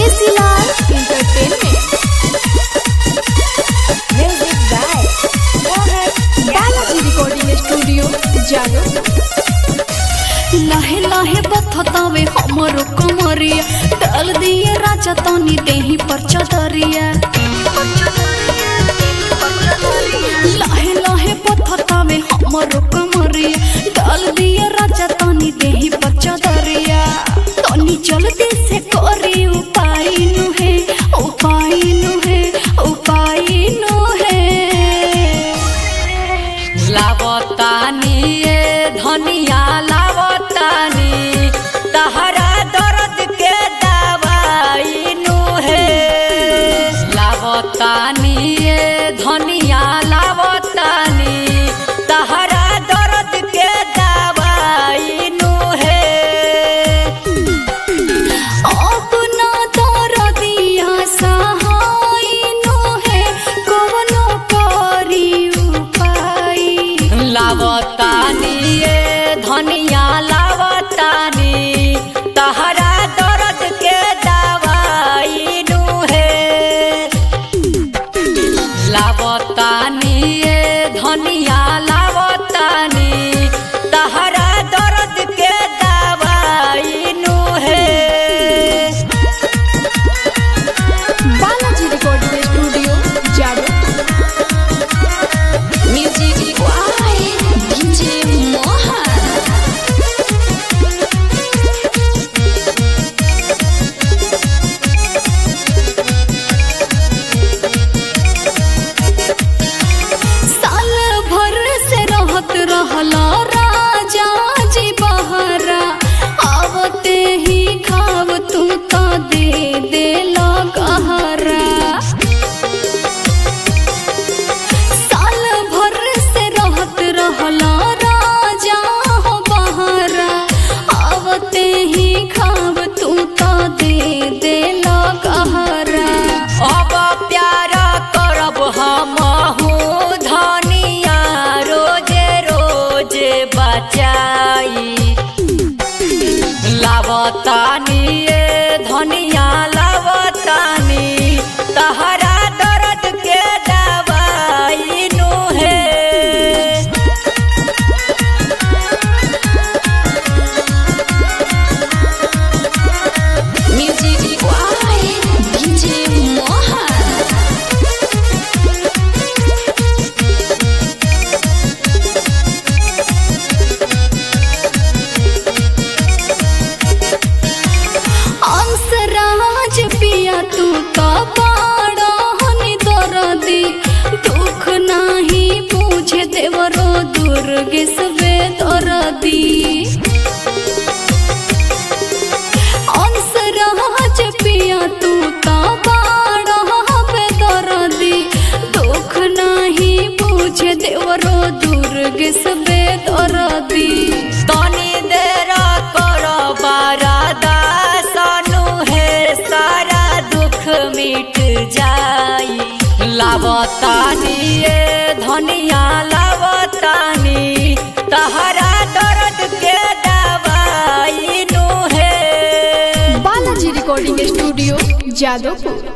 केसीलाल entertainment. Music by Balaji recording studio जानो। लहे लहे बथतावे हमरो कमरिया, डाल दिए राजा तनी देही पर चदरिया। लहे लहे बथतावे हमरो कमरिया, डाल दिए राजा तनी देही पर चदरिया। तनी जल्दी से करी उपाय नु है, उपाय नु है, उपाय नु है। लावतानी ये धनिया लावतानी, तहरा दर्द के दवाई नु है। लावतानी ये धनिया लावतानी, तहरा दर्द के दवाई नु है। अपना दर्दिया सहाय नु है, कवनो करी उपाय। लावतानी ये धनिया लावतानी, तहरा दर्द के दवाई नु है। लावतानी ये धनिया लावतानी, तहरा दर्द के दवाई नु है। बालाजी रिकॉर्डिंग स्टूडियो जानो। Music by DJ Mohan. साल भर से रहत रहला राजा जी बहरा, आवते ही खाव तू तो दे देला गहरा। साल भर से रहत रहला राजा हो बहरा, आवते ही खाव तू तो दे देला गहरा। अब प्यार करब हमहू धनिया, रोजे रोजे बचाई। लावतानी ये धनिया लावतानी, तहरा दर्द के दवाई नु है। Music by DJ Mohan. Ansraj पिया तू तो बड़ा हनी दर्दी, दुख नाही पूछे देवरो दुर्गे सबे दर्दी। अंसराज पिया तू तो बड़ा हबे दर्दी, दुख नाही पूछे देवरो दुर्गे सबे दर्दी। तनी देर करो बारादा, सानू है सारा दुख मिट जाई। लावतानी ये धनिया लावतानी, तहरा दर्द के दवाई नु है। Balaji recording studio Jadavpur.